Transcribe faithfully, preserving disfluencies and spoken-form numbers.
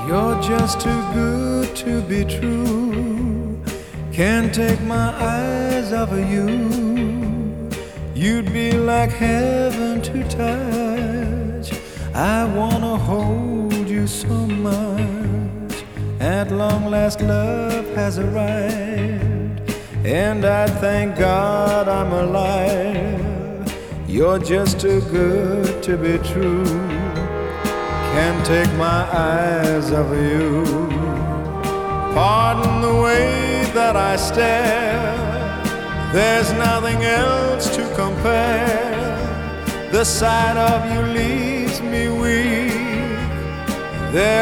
You're just too good to be true. Can't take my eyes off of you. You'd be like heaven to touch. I wanna hold you so much. At long last love has arrived, and I thank God I'm alive. You're just too good to be true. Can't take my eyes off of you. Pardon the way that I stare. There's nothing else to compare. The sight of you leaves me weak. There